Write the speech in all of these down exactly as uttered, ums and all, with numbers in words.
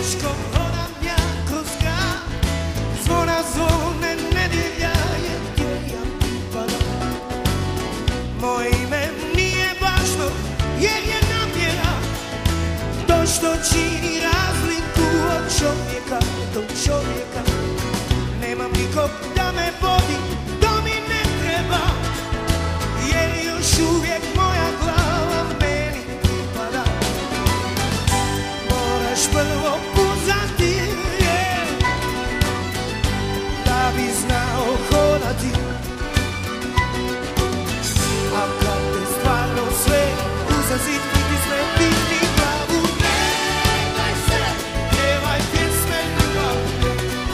smiješkom hodam ja kroz grad. Zvona zvone, nedjelja je gdje ja pripadam. Moje ime nije važno jer je namjera to što čini razliku od čovjeka do čovjeka. Nemam nikog da me vodi, to mi ne treba, jer još uvijek moja glava meni pripada. Moraš prvo puzati, yeah, da bi znao hodati. A kad te stvarno sve uzazit, vidi sve digni glavu. Ne daj se, pjevaj pjesme ljubavne,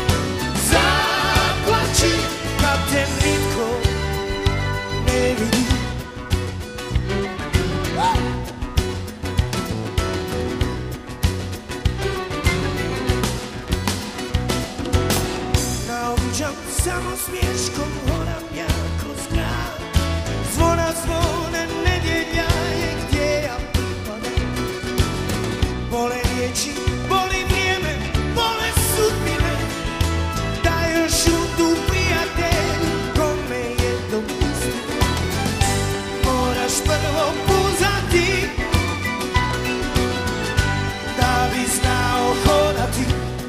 zaplači kad te nitko ne vidi. Naobičan samo smiješkom hodam ja kroz grad. Zvona zvone, nedjelja je gdje ja pripadam. Bole riječi, boli vrijeme, bole sudbine, da još udu prijatelju kome je do istine. Moraš prvo puzati, da bi znao hodati.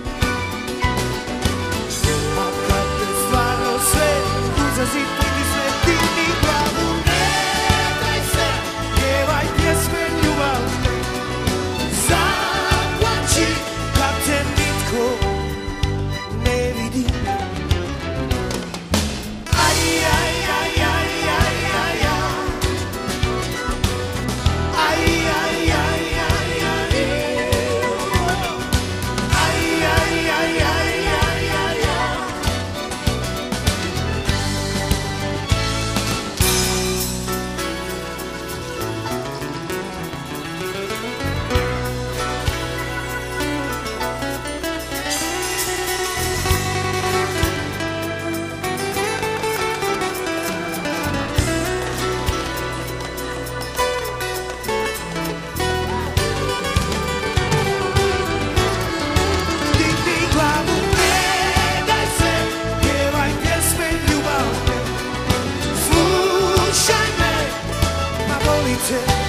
A kad te stvarno sve uzazit, vidi sve digni glavu. Ne daj se, pjevaj pjesme ljubavne, zaplači kad te nitko ne vidi. Aj, aj, aj, aj, aj, aj, aj. Aj, aj, aj, aj, aj, aj. Aj, aj, aj, aj, aj, aj, aj. Digni glavu, ne daj se, pjevaj pjesme ljubavne, slušaj me, ma boli te.